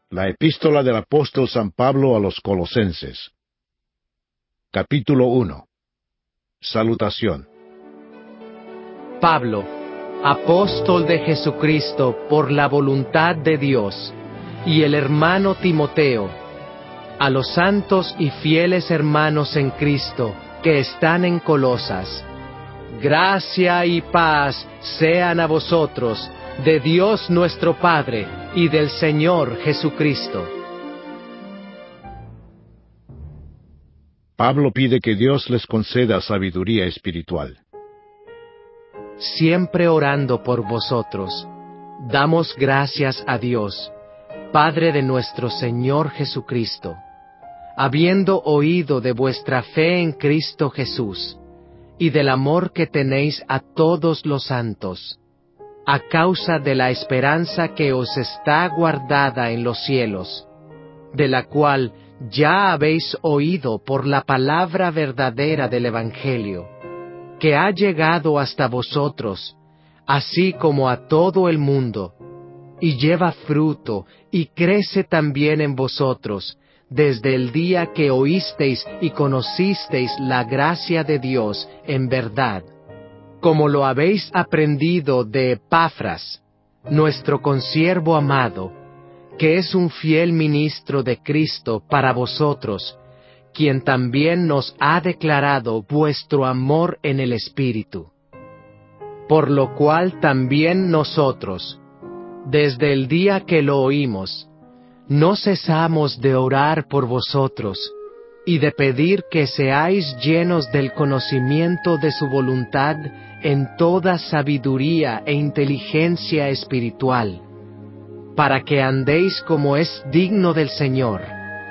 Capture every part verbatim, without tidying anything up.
La epístola del apóstol San Pablo a los Colosenses. Capítulo uno. Salutación. Pablo, apóstol de Jesucristo por la voluntad de Dios, y el hermano Timoteo, a los santos y fieles hermanos en Cristo que están en Colosas. Gracia y paz sean a vosotros, de Dios nuestro Padre y del Señor Jesucristo. Pablo pide que Dios les conceda sabiduría espiritual. Siempre orando por vosotros, damos gracias a Dios, Padre de nuestro Señor Jesucristo, habiendo oído de vuestra fe en Cristo Jesús, y del amor que tenéis a todos los santos, a causa de la esperanza que os está guardada en los cielos, de la cual ya habéis oído por la palabra verdadera del Evangelio, que ha llegado hasta vosotros, así como a todo el mundo, y lleva fruto y crece también en vosotros, desde el día que oísteis y conocisteis la gracia de Dios en verdad, como lo habéis aprendido de Epafras, nuestro consiervo amado, que es un fiel ministro de Cristo para vosotros, quien también nos ha declarado vuestro amor en el Espíritu. Por lo cual también nosotros, desde el día que lo oímos, no cesamos de orar por vosotros, y de pedir que seáis llenos del conocimiento de su voluntad en toda sabiduría e inteligencia espiritual, para que andéis como es digno del Señor,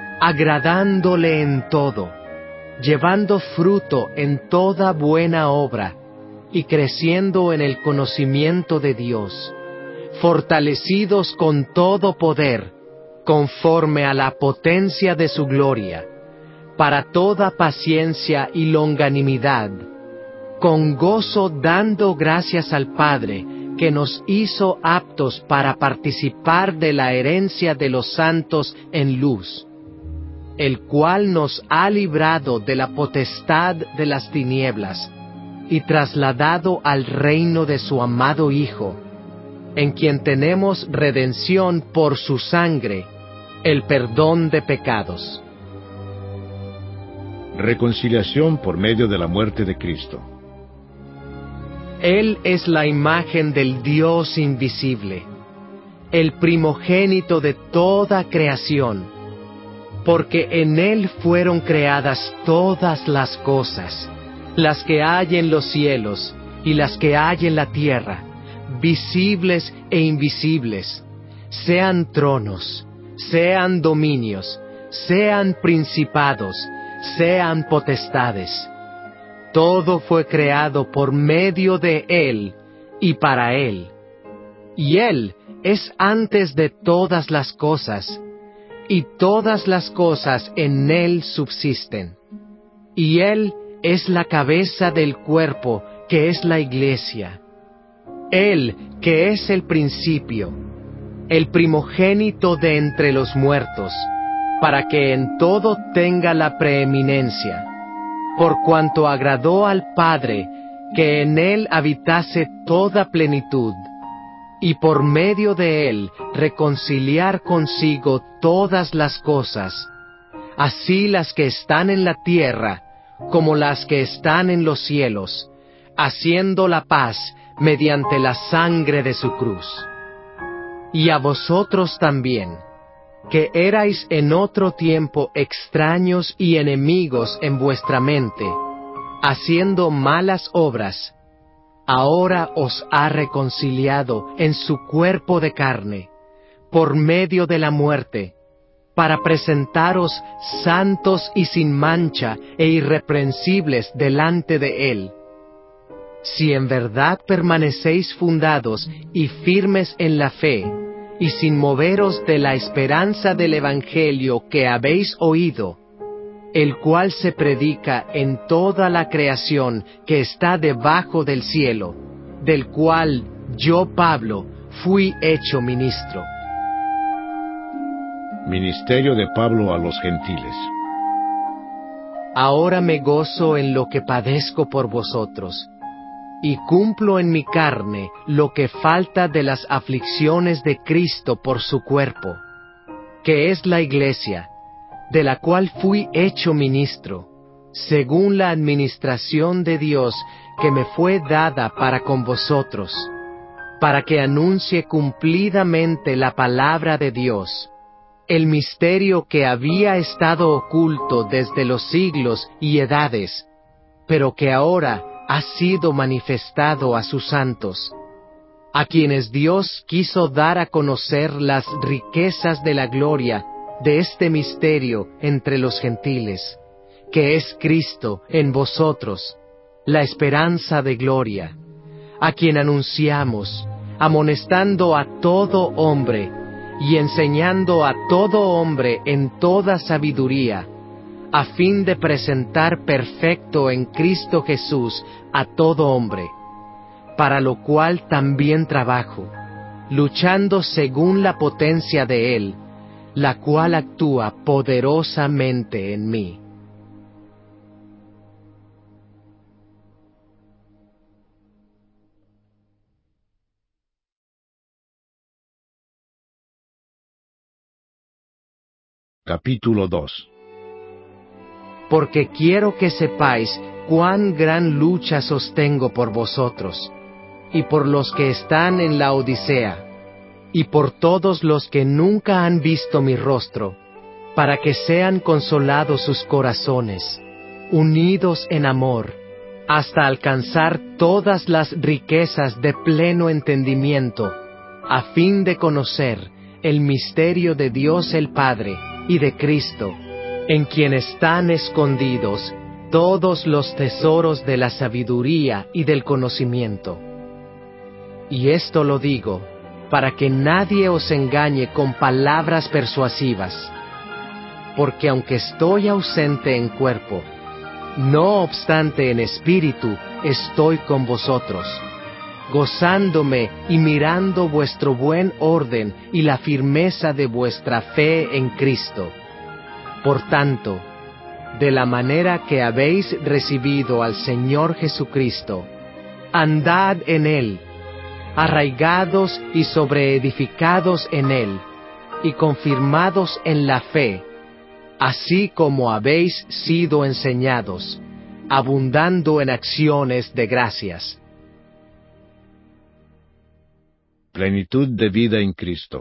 agradándole en todo, llevando fruto en toda buena obra, y creciendo en el conocimiento de Dios, fortalecidos con todo poder, conforme a la potencia de su gloria, para toda paciencia y longanimidad, con gozo dando gracias al Padre, que nos hizo aptos para participar de la herencia de los santos en luz, el cual nos ha librado de la potestad de las tinieblas, y trasladado al reino de su amado Hijo, en quien tenemos redención por su sangre, el perdón de pecados. Reconciliación por medio de la muerte de Cristo. Él es la imagen del Dios invisible, el primogénito de toda creación, porque en Él fueron creadas todas las cosas, las que hay en los cielos y las que hay en la tierra, visibles e invisibles, sean tronos, sean dominios, sean principados, sean potestades. Todo fue creado por medio de Él y para Él. Y Él es antes de todas las cosas, y todas las cosas en Él subsisten. Y Él es la cabeza del cuerpo, que es la Iglesia. Él que es el principio, el primogénito de entre los muertos, para que en todo tenga la preeminencia, por cuanto agradó al Padre que en Él habitase toda plenitud, y por medio de Él reconciliar consigo todas las cosas, así las que están en la tierra como las que están en los cielos, haciendo la paz mediante la sangre de su cruz. Y a vosotros también, que erais en otro tiempo extraños y enemigos en vuestra mente, haciendo malas obras, ahora os ha reconciliado en su cuerpo de carne, por medio de la muerte, para presentaros santos y sin mancha e irreprensibles delante de Él. Si en verdad permanecéis fundados y firmes en la fe, y sin moveros de la esperanza del Evangelio que habéis oído, el cual se predica en toda la creación que está debajo del cielo, del cual yo, Pablo, fui hecho ministro. Ministerio de Pablo a los gentiles. Ahora me gozo en lo que padezco por vosotros, y cumplo en mi carne lo que falta de las aflicciones de Cristo por su cuerpo, que es la Iglesia, de la cual fui hecho ministro, según la administración de Dios que me fue dada para con vosotros, para que anuncie cumplidamente la palabra de Dios, el misterio que había estado oculto desde los siglos y edades, pero que ahora ha sido manifestado a sus santos, a quienes Dios quiso dar a conocer las riquezas de la gloria de este misterio entre los gentiles, que es Cristo en vosotros, la esperanza de gloria, a quien anunciamos, amonestando a todo hombre, y enseñando a todo hombre en toda sabiduría, a fin de presentar perfecto en Cristo Jesús a todo hombre, para lo cual también trabajo, luchando según la potencia de Él, la cual actúa poderosamente en mí. Capítulo dos. Porque quiero que sepáis cuán gran lucha sostengo por vosotros, y por los que están en la Odisea, y por todos los que nunca han visto mi rostro, para que sean consolados sus corazones, unidos en amor, hasta alcanzar todas las riquezas de pleno entendimiento, a fin de conocer el misterio de Dios el Padre y de Cristo, en quien están escondidos todos los tesoros de la sabiduría y del conocimiento. Y esto lo digo, para que nadie os engañe con palabras persuasivas, porque aunque estoy ausente en cuerpo, no obstante en espíritu estoy con vosotros, gozándome y mirando vuestro buen orden y la firmeza de vuestra fe en Cristo. Por tanto, de la manera que habéis recibido al Señor Jesucristo, andad en Él, arraigados y sobreedificados en Él, y confirmados en la fe, así como habéis sido enseñados, abundando en acciones de gracias. Plenitud de vida en Cristo.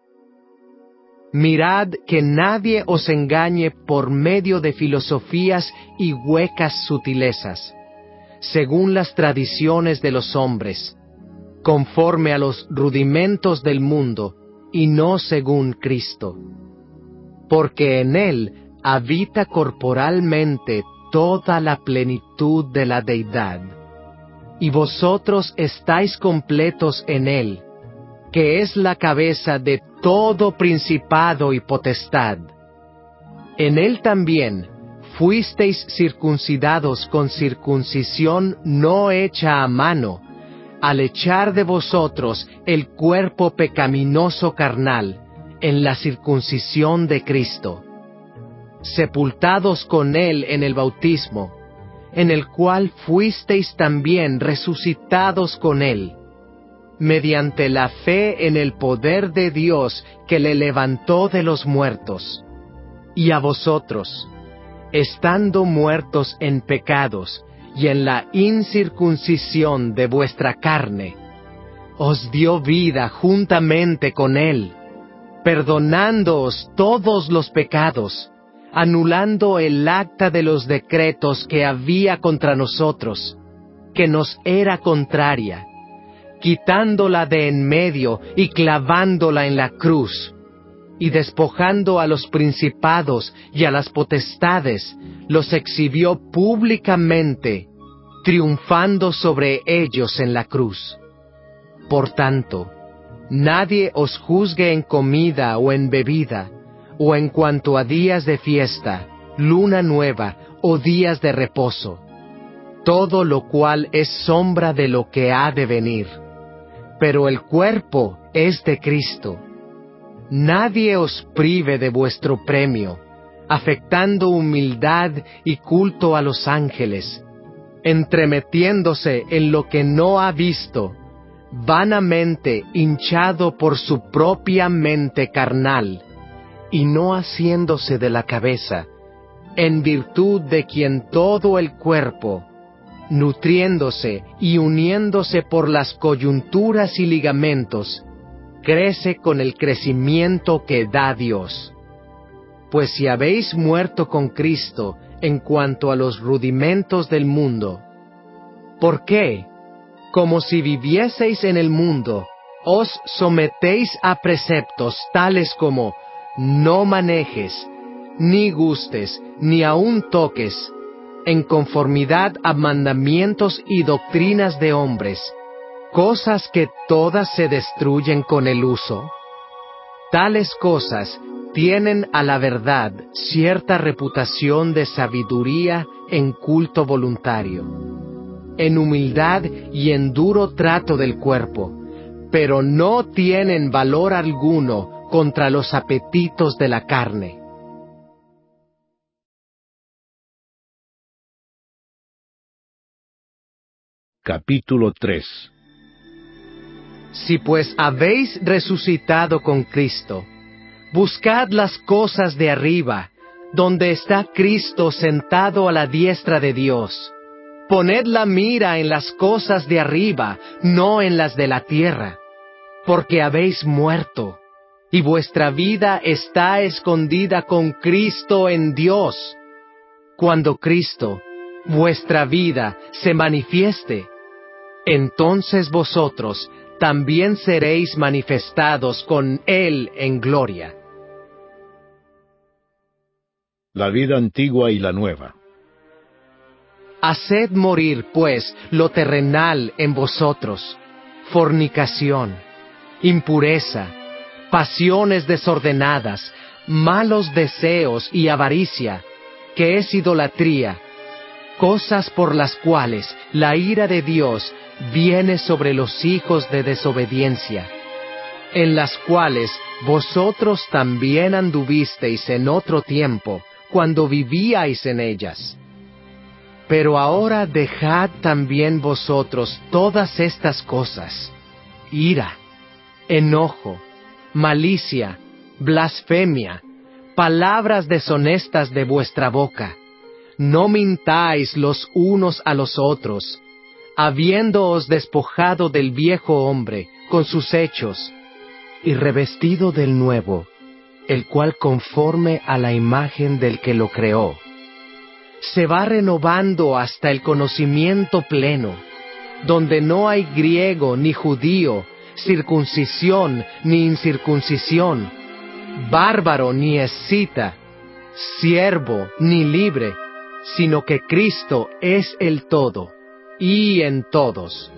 Mirad que nadie os engañe por medio de filosofías y huecas sutilezas, según las tradiciones de los hombres, conforme a los rudimentos del mundo, y no según Cristo. Porque en Él habita corporalmente toda la plenitud de la deidad, y vosotros estáis completos en Él, que es la cabeza de todo principado y potestad. En Él también fuisteis circuncidados con circuncisión no hecha a mano, al echar de vosotros el cuerpo pecaminoso carnal, en la circuncisión de Cristo, sepultados con Él en el bautismo, en el cual fuisteis también resucitados con Él, mediante la fe en el poder de Dios que le levantó de los muertos. Y a vosotros, estando muertos en pecados y en la incircuncisión de vuestra carne, os dio vida juntamente con Él, perdonándoos todos los pecados, anulando el acta de los decretos que había contra nosotros, que nos era contraria, quitándola de en medio y clavándola en la cruz, y despojando a los principados y a las potestades, los exhibió públicamente, triunfando sobre ellos en la cruz. Por tanto, nadie os juzgue en comida o en bebida, o en cuanto a días de fiesta, luna nueva o días de reposo, todo lo cual es sombra de lo que ha de venir. Pero el cuerpo es de Cristo. nadie os prive de vuestro premio, afectando humildad y culto a los ángeles, entremetiéndose en lo que no ha visto, vanamente hinchado por su propia mente carnal, y no haciéndose de la cabeza, en virtud de quien todo el cuerpo, nutriéndose y uniéndose por las coyunturas y ligamentos, crece con el crecimiento que da Dios. Pues si habéis muerto con Cristo en cuanto a los rudimentos del mundo, ¿por qué, como si vivieseis en el mundo, os sometéis a preceptos tales como no manejes, ni gustes, ni aun toques, en conformidad a mandamientos y doctrinas de hombres, cosas que todas se destruyen con el uso? Tales cosas tienen a la verdad cierta reputación de sabiduría en culto voluntario, en humildad y en duro trato del cuerpo, pero no tienen valor alguno contra los apetitos de la carne. Capítulo tres. Si pues habéis resucitado con Cristo, buscad las cosas de arriba, donde está Cristo sentado a la diestra de Dios. Poned la mira en las cosas de arriba, no en las de la tierra, porque habéis muerto, y vuestra vida está escondida con Cristo en Dios. Cuando Cristo, vuestra vida, se manifieste, entonces vosotros también seréis manifestados con Él en gloria. La vida antigua y la nueva. Haced morir, pues, lo terrenal en vosotros: fornicación, impureza, pasiones desordenadas, malos deseos y avaricia, que es idolatría, cosas por las cuales la ira de Dios viene sobre los hijos de desobediencia, en las cuales vosotros también anduvisteis en otro tiempo, cuando vivíais en ellas. Pero ahora dejad también vosotros todas estas cosas: ira, enojo, malicia, blasfemia, palabras deshonestas de vuestra boca. No mintáis los unos a los otros, habiéndoos despojado del viejo hombre con sus hechos, y revestido del nuevo, el cual conforme a la imagen del que lo creó, se va renovando hasta el conocimiento pleno, donde no hay griego ni judío, circuncisión ni incircuncisión, bárbaro ni escita, siervo ni libre, sino que Cristo es el todo, y en todos.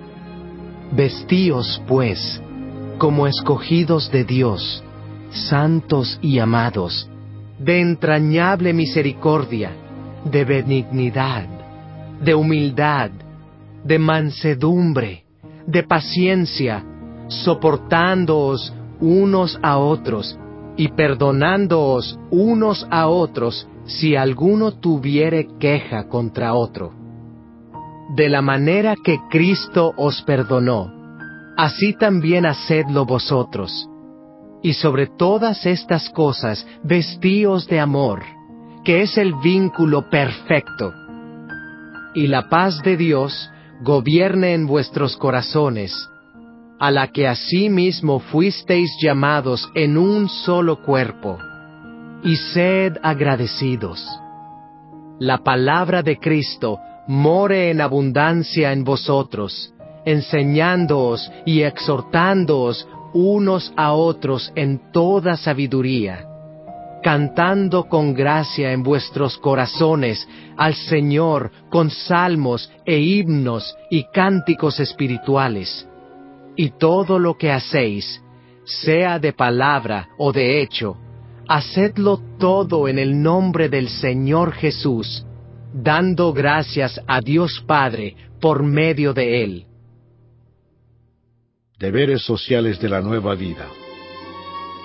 Vestíos, pues, como escogidos de Dios, santos y amados, de entrañable misericordia, de benignidad, de humildad, de mansedumbre, de paciencia, soportándoos unos a otros, y perdonándoos unos a otros, si alguno tuviere queja contra otro. De la manera que Cristo os perdonó, así también hacedlo vosotros. Y sobre todas estas cosas vestíos de amor, que es el vínculo perfecto. Y la paz de Dios gobierne en vuestros corazones, a la que asimismo fuisteis llamados en un solo cuerpo, y sed agradecidos. La palabra de Cristo more en abundancia en vosotros, enseñándoos y exhortándoos unos a otros en toda sabiduría, cantando con gracia en vuestros corazones al Señor con salmos e himnos y cánticos espirituales. Y todo lo que hacéis, sea de palabra o de hecho, hacedlo todo en el nombre del Señor Jesús, dando gracias a Dios Padre por medio de Él. Deberes sociales de la nueva vida.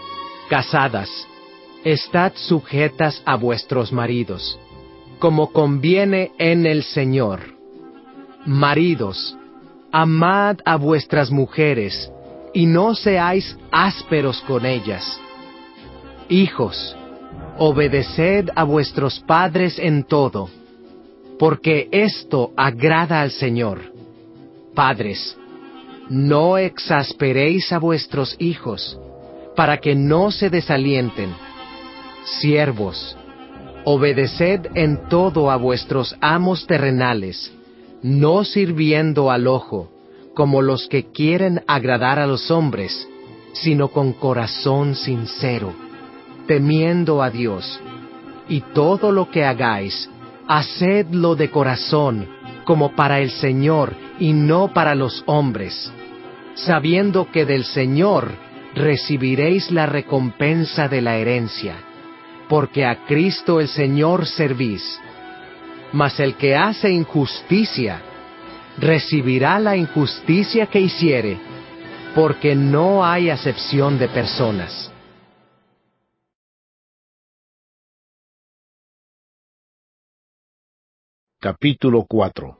Casadas, estad sujetas a vuestros maridos, como conviene en el Señor. Maridos, amad a vuestras mujeres, y no seáis ásperos con ellas. Hijos, obedeced a vuestros padres en todo, porque esto agrada al Señor. Padres, no exasperéis a vuestros hijos, para que no se desalienten. Siervos, obedeced en todo a vuestros amos terrenales, no sirviendo al ojo, como los que quieren agradar a los hombres, sino con corazón sincero, temiendo a Dios. Y todo lo que hagáis, hacedlo de corazón, como para el Señor y no para los hombres, sabiendo que del Señor recibiréis la recompensa de la herencia, porque a Cristo el Señor servís. Mas el que hace injusticia, recibirá la injusticia que hiciere, porque no hay acepción de personas. Capítulo cuatro.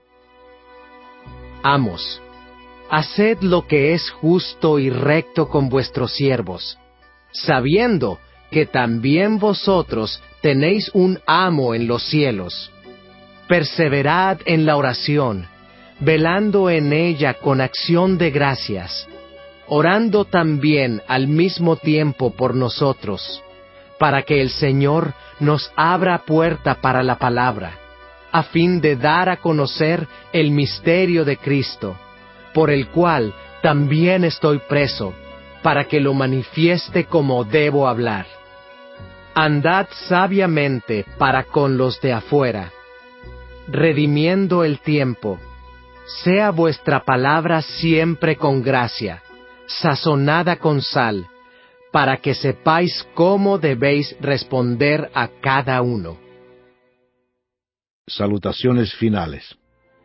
Amos, haced lo que es justo y recto con vuestros siervos, sabiendo que también vosotros tenéis un amo en los cielos. Perseverad en la oración, velando en ella con acción de gracias, orando también al mismo tiempo por nosotros, para que el Señor nos abra puerta para la palabra, a fin de dar a conocer el misterio de Cristo, por el cual también estoy preso, para que lo manifieste como debo hablar. Andad sabiamente para con los de afuera, redimiendo el tiempo. Sea vuestra palabra siempre con gracia, sazonada con sal, para que sepáis cómo debéis responder a cada uno. Salutaciones finales.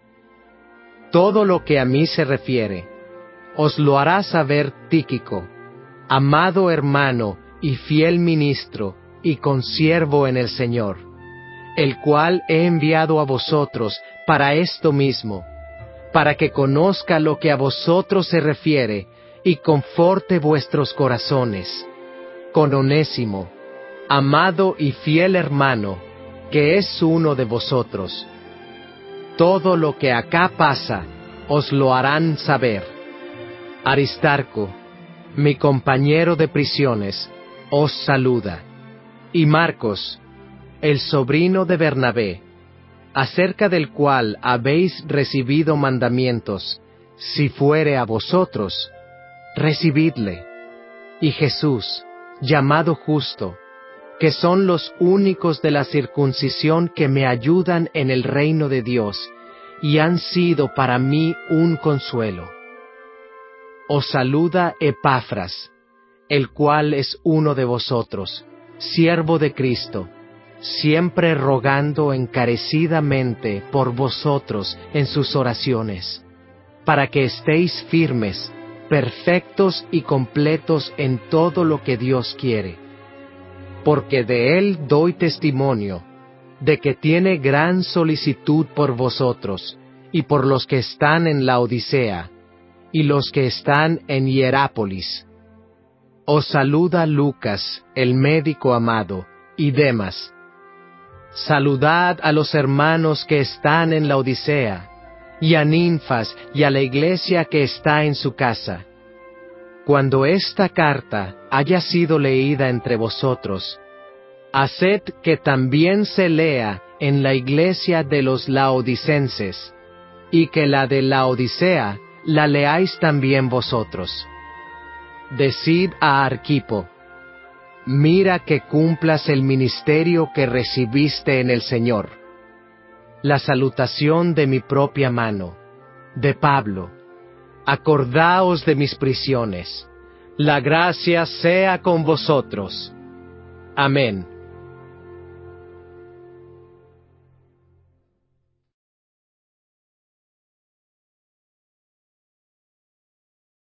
Todo lo que a mí se refiere, os lo hará saber Tíquico, amado hermano y fiel ministro y consiervo en el Señor, el cual he enviado a vosotros para esto mismo, para que conozca lo que a vosotros se refiere y conforte vuestros corazones, con Onésimo, amado y fiel hermano, que es uno de vosotros. Todo lo que acá pasa, os lo harán saber. Aristarco, mi compañero de prisiones, os saluda. Y Marcos, el sobrino de Bernabé, acerca del cual habéis recibido mandamientos, si fuere a vosotros, recibidle. Y Jesús, llamado Justo, que son los únicos de la circuncisión que me ayudan en el reino de Dios, y han sido para mí un consuelo. Os saluda Epafras, el cual es uno de vosotros, siervo de Cristo, siempre rogando encarecidamente por vosotros en sus oraciones, para que estéis firmes, perfectos y completos en todo lo que Dios quiere. Porque de él doy testimonio, de que tiene gran solicitud por vosotros, y por los que están en la Odisea, y los que están en Hierápolis. Os saluda Lucas, el médico amado, y Demas. Saludad a los hermanos que están en la Odisea, y a Ninfas y a la iglesia que está en su casa. Cuando esta carta haya sido leída entre vosotros, haced que también se lea en la iglesia de los laodicenses, y que la de Laodicea la leáis también vosotros. Decid a Arquipo, mira que cumplas el ministerio que recibiste en el Señor. La salutación de mi propia mano, de Pablo. Acordaos de mis prisiones. La gracia sea con vosotros. Amén.